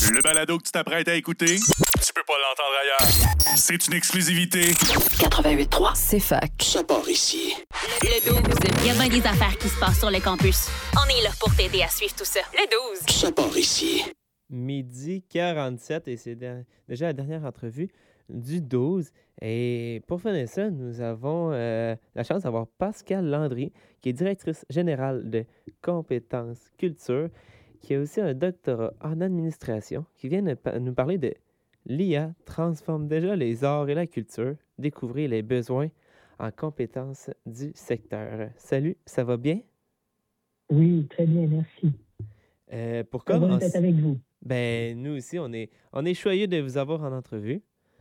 Le balado que tu t'apprêtes à écouter, tu peux pas l'entendre ailleurs. C'est une exclusivité. 88.3, c'est fac. Ça part ici. Le 12. Il y a bien des affaires qui se passent sur le campus. On est là pour t'aider à suivre tout ça. Le 12. Ça part ici. 12h47 et c'est déjà la dernière entrevue du 12. Et pour finir ça, nous avons la chance d'avoir Pascale Landry, qui est directrice générale de Compétences Culture, qui a aussi un doctorat en administration, qui vient nous parler de l'IA transforme déjà les arts et la culture, découvrir les besoins en compétences du secteur. Salut, ça va bien? Oui, très bien, merci. Pour Comment commencer, d'être avec vous? ben, nous aussi, on est choyés de vous avoir en entrevue.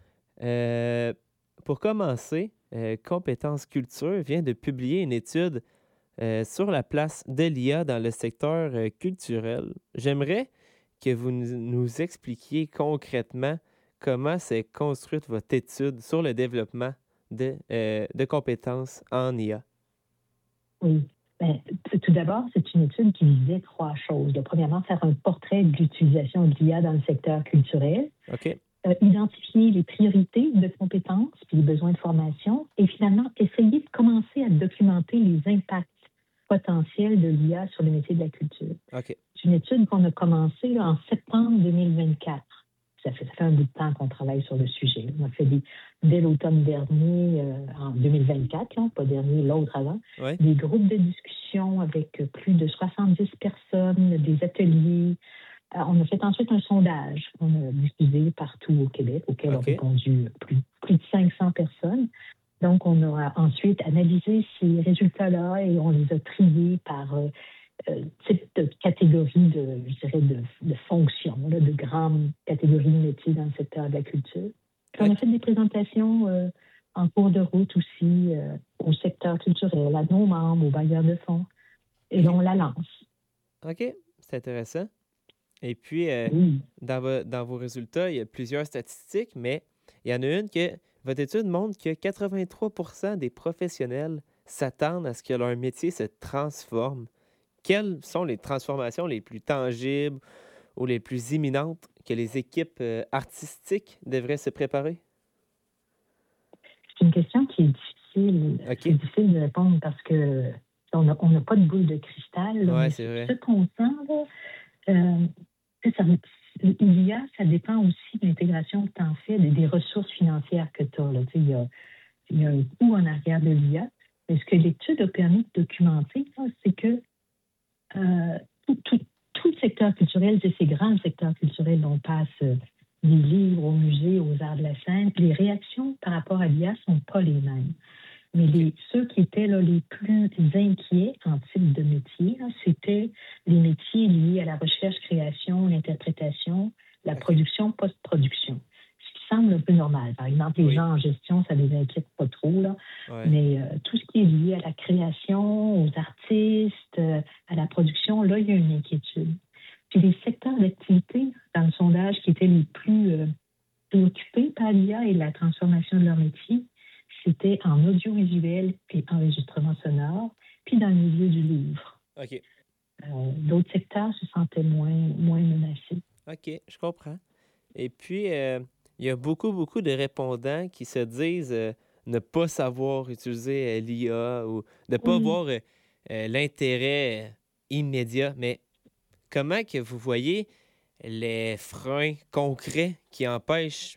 Pour commencer, Compétences Culture vient de publier une étude sur la place de l'IA dans le secteur culturel. J'aimerais que vous nous expliquiez concrètement comment s'est construite votre étude sur le développement de compétences en IA. Oui. Ben, tout d'abord, c'est une étude qui visait trois choses. Premièrement, faire un portrait de l'utilisation de l'IA dans le secteur culturel. OK. Identifier les priorités de compétences puis les besoins de formation. Et finalement, essayer de commencer à documenter les impacts potentiels de l'IA sur le métier de la culture. OK. C'est une étude qu'on a commencée là, en septembre 2024. Ça fait un bout de temps qu'on travaille sur le sujet. On a fait dès l'automne dernier, en 2024, là, pas dernier, l'autre avant, Ouais. des groupes de discussion avec plus de 70 personnes, des ateliers. On a fait ensuite un sondage qu'on a diffusé partout au Québec, auquel ont répondu plus de 500 personnes. Donc, on a ensuite analysé ces résultats-là et on les a triés par type de catégorie de fonctions, là, de grandes catégories de métiers dans le secteur de la culture. Puis on a fait des présentations en cours de route aussi au secteur culturel, à nos membres, aux bailleurs de fonds. Et on la lance. OK, c'est intéressant. Et puis, dans vos résultats, il y a plusieurs statistiques, mais il y en a une que votre étude montre que 83% des professionnels s'attendent à ce que leur métier se transforme. Quelles sont les transformations les plus tangibles ou les plus imminentes que les équipes artistiques devraient se préparer? C'est une question qui est difficile. C'est difficile de répondre parce que on n'a pas de boule de cristal. Oui, c'est vrai. Ce qu'on sent, l'IA, ça dépend aussi de l'intégration que tu en fais, des ressources financières que tu as. Il y a un coût en arrière de l'IA. Mais ce que l'étude a permis de documenter, c'est que tout le secteur culturel, c'est ces grands secteurs culturels dont on passe des livres au musée, aux arts de la scène, les réactions par rapport à l'IA ne sont pas les mêmes. Mais ceux qui étaient là, les plus inquiets en type de métier, c'était les métiers liés à la recherche, création, l'interprétation, la production, post-production. Ce qui semble un peu normal. Par exemple, les gens en gestion, ça ne les inquiète pas trop. Là. Ouais. Mais tout ce qui est lié à la création, aux artistes, à la production, là, il y a une inquiétude. Puis les secteurs d'activité, dans le sondage, qui étaient les plus préoccupés par l'IA et la transformation de leur métier, c'était en audiovisuel et enregistrement sonore, puis dans le milieu du livre. OK. D'autres secteurs se sentaient moins menacés. OK, je comprends. Et puis, il y a beaucoup de répondants qui se disent ne pas savoir utiliser l'IA ou ne pas voir l'intérêt immédiat. Mais comment que vous voyez les freins concrets qui empêchent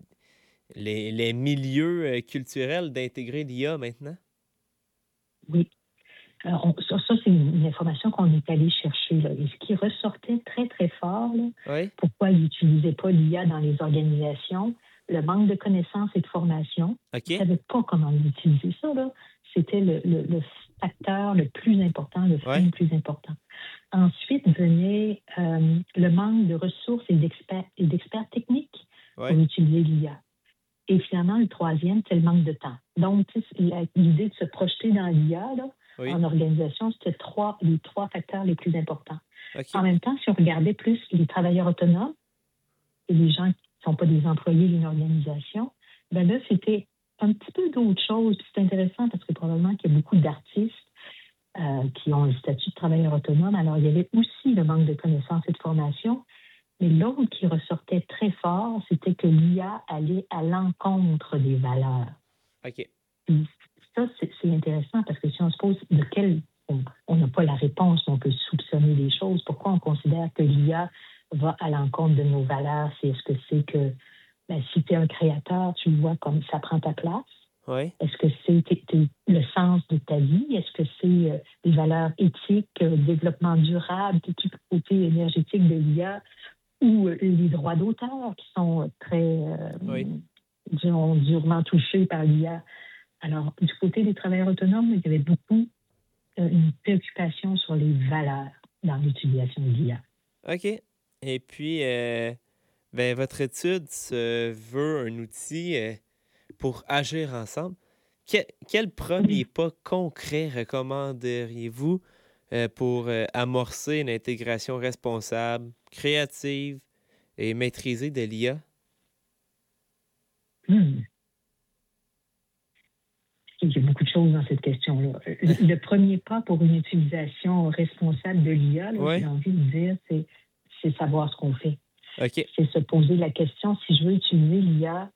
les milieux culturels d'intégrer l'IA maintenant? Oui. Alors, ça, c'est une information qu'on est allé chercher. Là. Et ce qui ressortait très, très fort, là, pourquoi ils n'utilisaient pas l'IA dans les organisations, le manque de connaissances et de formation. Ils ne savaient pas comment utiliser ça. Là. C'était le facteur le plus important, le frein le plus important. Ensuite venait le manque de ressources et d'experts techniques pour utiliser l'IA. Et finalement, le troisième, c'est le manque de temps. Donc, l'idée de se projeter dans l'IA en organisation, c'était les trois facteurs les plus importants. En même temps, si on regardait plus les travailleurs autonomes et les gens qui ne sont pas des employés d'une organisation, ben là, c'était un petit peu d'autres choses. C'est intéressant parce que probablement qu'il y a beaucoup d'artistes qui ont le statut de travailleur autonome. Alors, il y avait aussi le manque de connaissances et de formation. Mais l'autre qui ressortait très fort, c'était que l'IA allait à l'encontre des valeurs. OK. Puis ça, c'est intéressant parce que si on se pose de quel... On n'a pas la réponse, mais on peut soupçonner des choses. Pourquoi on considère que l'IA va à l'encontre de nos valeurs? Est-ce que c'est que si tu es un créateur, tu le vois comme ça prend ta place? Oui. Est-ce que c'est le sens de ta vie? Est-ce que c'est des valeurs éthiques, développement durable, tout le côté énergétique de l'IA ou les droits d'auteur qui sont très, disons, durement touchés par l'IA? Alors, du côté des travailleurs autonomes, il y avait beaucoup une préoccupation sur les valeurs dans l'utilisation de l'IA. OK. Et puis, votre étude se veut un outil pour agir ensemble. Quel premier pas concret recommanderiez-vous pour amorcer une intégration responsable, créative et maîtrisée de l'IA? Il y a beaucoup de choses dans cette question-là. Le premier pas pour une utilisation responsable de l'IA, j'ai envie de dire, c'est savoir ce qu'on fait. Okay. C'est se poser la question, si je veux utiliser l'IA,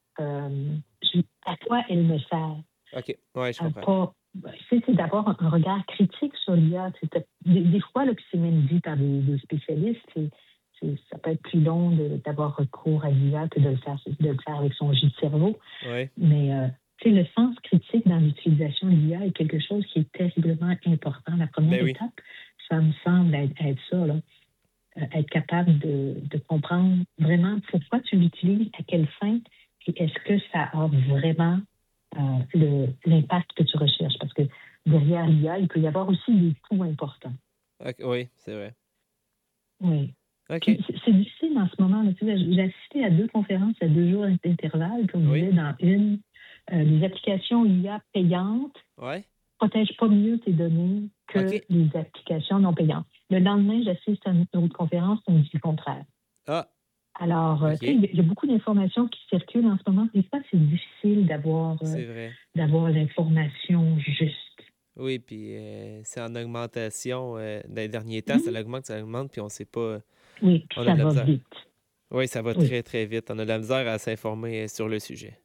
à quoi elle me sert? OK, oui, je comprends. C'est d'avoir un regard critique sur l'IA. Des fois, là, c'est même dit par des spécialistes, ça peut être plus long d'avoir recours à l'IA que de le faire avec son jus de cerveau. Oui. Mais le sens critique dans l'utilisation de l'IA est quelque chose qui est terriblement important. La première étape, ça me semble être ça, là. Être capable de comprendre vraiment pourquoi tu l'utilises, à quelle fin, et est-ce que ça a vraiment l'impact que tu recherches. Parce que derrière l'IA, il peut y avoir aussi des coûts importants. Okay, oui, c'est vrai. Oui. Okay. C'est difficile en ce moment. J'ai assisté à 2 conférences à 2 jours d'intervalle, comme je disais, dans une. Les applications IA payantes ne protègent pas mieux tes données que les applications non payantes. Le lendemain, j'assiste à une autre conférence, on me dit le contraire. Ah. Alors, il y a beaucoup d'informations qui circulent en ce moment. Des fois, c'est difficile d'avoir l'information juste. Oui, puis c'est en augmentation. Dans les derniers temps, ça augmente, puis on ne sait pas. Oui, puis ça va vite. Oui, ça va très, très vite. On a de la misère à s'informer sur le sujet.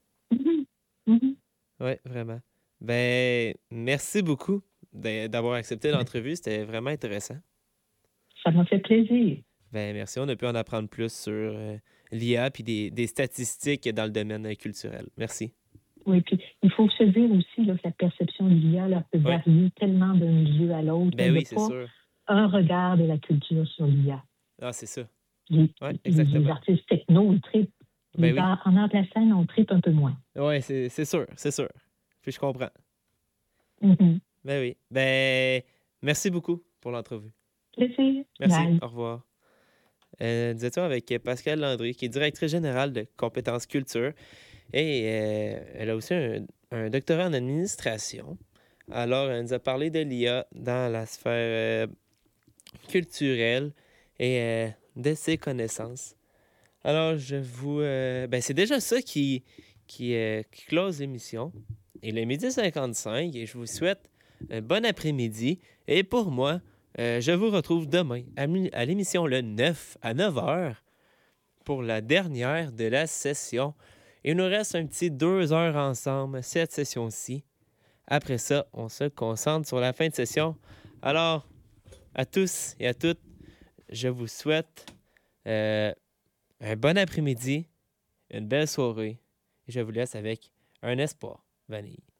Oui, vraiment. Ben, merci beaucoup d'avoir accepté l'entrevue. C'était vraiment intéressant. Ça m'a fait plaisir. Ben, merci. On a pu en apprendre plus sur l'IA puis des statistiques dans le domaine culturel. Merci. Oui, puis il faut se dire aussi là, que la perception de l'IA là, peut varier tellement d'un milieu à l'autre. Ben oui, c'est sûr. Un regard de la culture sur l'IA. Ah, c'est ça. Les artistes techno, ils trippent. En art de la scène, on trippe un peu moins. Oui, c'est sûr, c'est sûr. Puis je comprends. Mm-hmm. Ben oui. Ben, merci beaucoup pour l'entrevue. Plaisir. Merci. Bye. Au revoir. Nous étions avec Pascale Landry, qui est directrice générale de Compétences Culture. Et elle a aussi un doctorat en administration. Alors, elle nous a parlé de l'IA dans la sphère culturelle et de ses connaissances. Alors, c'est déjà ça qui close l'émission. Il est 12h55 et je vous souhaite un bon après-midi. Et pour moi, je vous retrouve demain à l'émission le 9 à 9h pour la dernière de la session. Il nous reste un petit 2 heures ensemble, cette session-ci. Après ça, on se concentre sur la fin de session. Alors, à tous et à toutes, je vous souhaite un bon après-midi, une belle soirée. Et je vous laisse avec un espoir. Vanille.